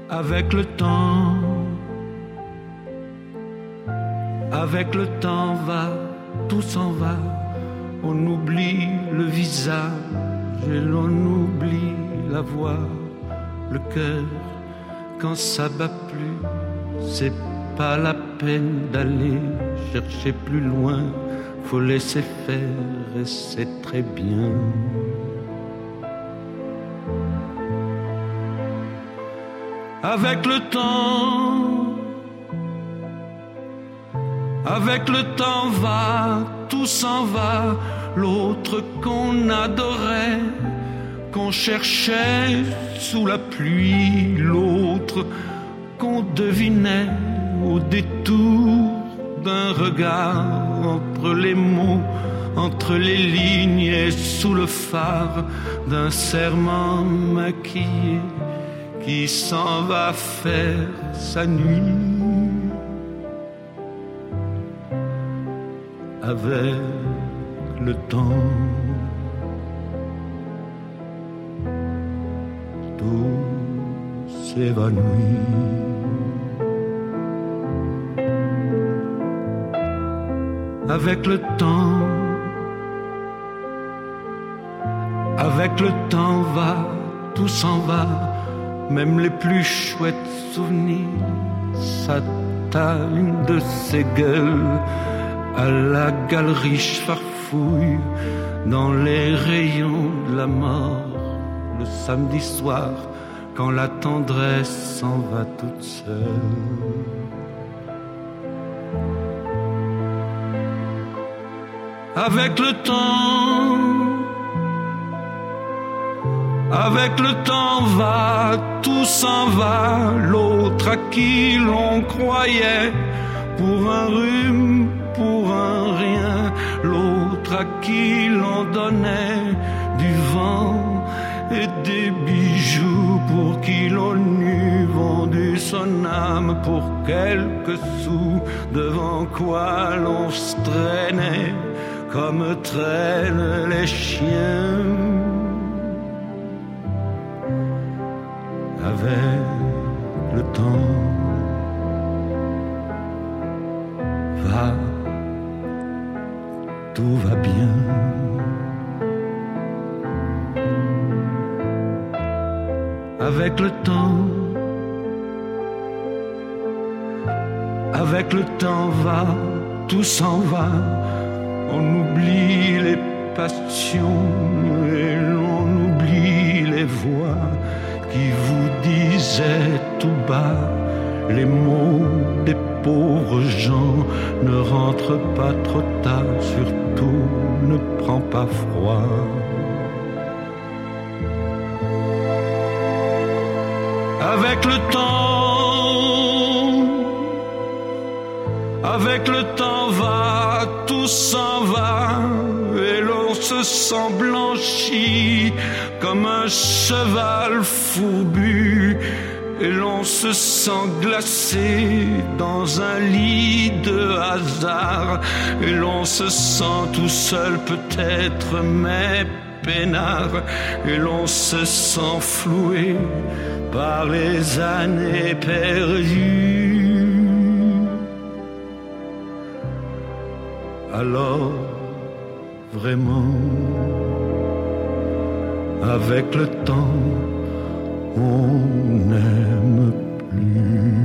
Avec le temps va, tout s'en va. On oublie le visage et l'on oublie la voix, le cœur. Quand ça bat plus, c'est pas la peine d'aller chercher plus loin. Faut laisser faire et c'est très bien. Avec le temps va, tout s'en va. L'autre qu'on adorait, qu'on cherchait sous la pluie, l'autre qu'on devinait au détour d'un regard, entre les mots, entre les lignes et sous le phare d'un serment maquillé qui s'en va faire sa nuit. Avec le temps, tout s'évanouit. Avec le temps va, tout s'en va. Même les plus chouettes souvenirs s'attachent de ces gueules à la galerie farfouille dans les rayons de la mort. Le samedi soir, quand la tendresse s'en va toute seule. Avec le temps va, tout s'en va. L'autre à qui l'on croyait pour un rhume, pour un rien. L'autre à qui l'on donnait du vent et des bijoux, pour qui l'on eût vendu son âme pour quelques sous, devant quoi l'on se traînait comme traînent les chiens. Avec le temps va, tout va bien. Avec le temps va, tout s'en va. On oublie les passions et l'on oublie les voix qui vous disaient tout bas les mots des pauvres gens. Ne rentre pas trop tard, surtout ne prends pas froid. Avec le temps va, tout s'en va, et l'on se sent blanchi comme un cheval fourbu, et l'on se sent glacé dans un lit de hasard, et l'on se sent tout seul peut-être, mais peinard, et l'on se sent floué par les années perdues. Alors, vraiment, avec le temps, on n'aime plus.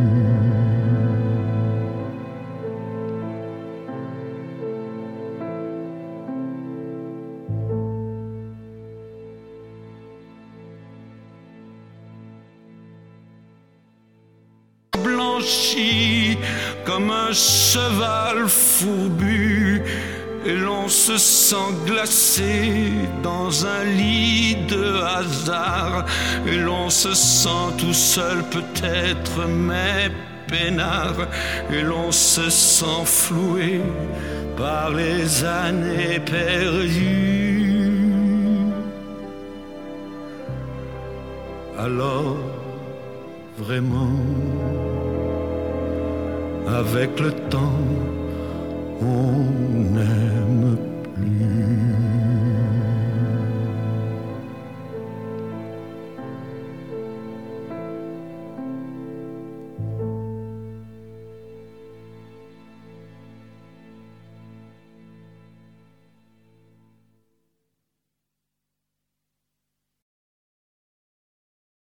Blanchi comme un cheval fourbu, et l'on se sent glacé dans un lit de hasard, et l'on se sent tout seul peut-être, mais peinard, et l'on se sent floué par les années perdues. Alors, vraiment, avec le temps, on n'aime plus.